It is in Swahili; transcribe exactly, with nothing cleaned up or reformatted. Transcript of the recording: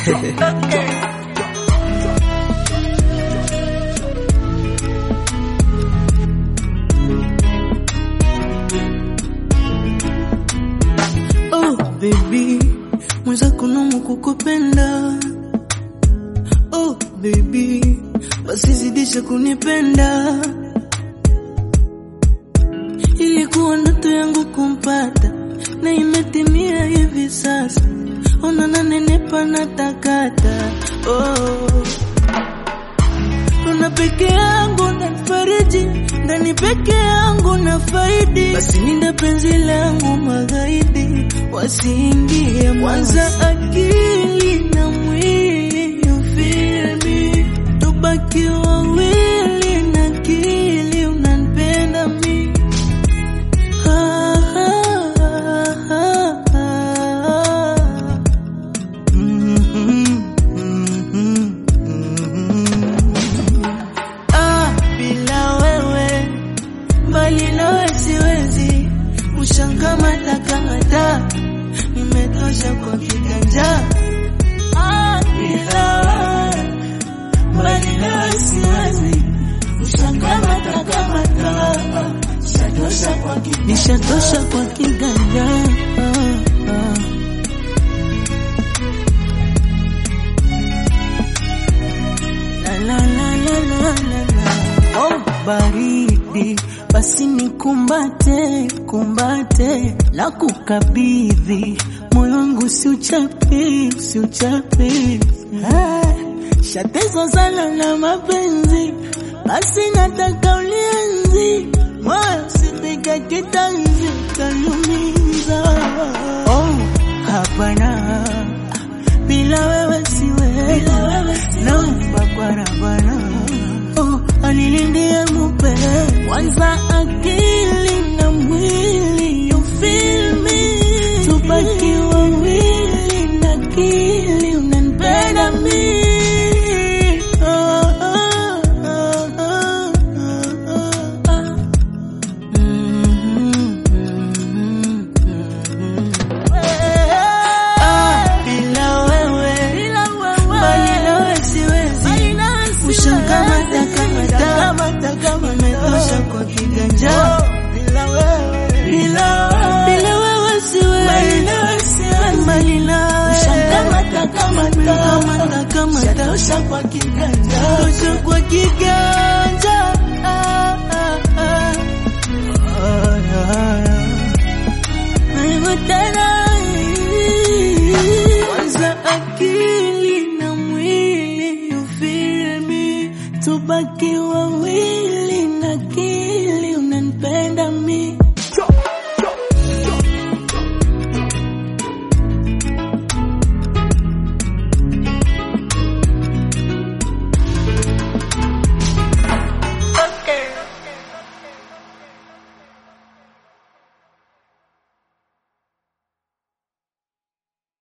Oh baby, mwanza kunumu kukupenda. Oh baby, wasizidisha kunipenda. Ilikuwa ndoto yangu kumpata, na imetimia hivi sasa. Ona nanenepa na takata. Oh, una peke yangu na fariji, ndani peke yangu na faidi. Basi linda penzi langu magaidi, wasiingie mwanza akili na mwili. You feel me, tubaki wawili na akili, unanipenda mi. Ah, ah, ah, ah, ah. Mm-hmm, mm-hmm, mm-hmm. Ah, bila wewe, mbali nawe siwezi. Ushangamata kamata, nimetosha kwa kiganja. Ah, bila wewe, mbali nawe siwezi. Ushangamata kamata, nishatosha kwa kiganja. Nishatosha kwa kiganja. Ah, ah. La la la la la la. Oh baridi, basi nikumbate, kumbate, la kukabidhi moyo wangu, si uchape, si uchape. Ah, shatezo sana na mapenzi, basi nataka ulienzi, moyo sipiga kitanzi, kalumiza. Oh hapana, bila wewe siwezi, naomba kwa Rabbana. Oh, anilindia mupe kwanza akili na mwili. You feel me, tubaki wawili na akili, unanipenda mi. Oh, oh, oh, oh, oh, oh. Mm-hmm, mm-hmm, mm-hmm. Ah, bila wewe, mbali nawe siwezi. Ushangamata kamata, nimetosha kwa kiganja. Bila wewe, bila wewe siwezi. Mbali nawe, ushangamata kamata, nishatosha kwa kiganja. Tosha kwa kiganja. Ah, ah, ah. Oh, yeah, yeah. Maimu tena, kwanza akili na mwili. You feel me, tubaki wawili.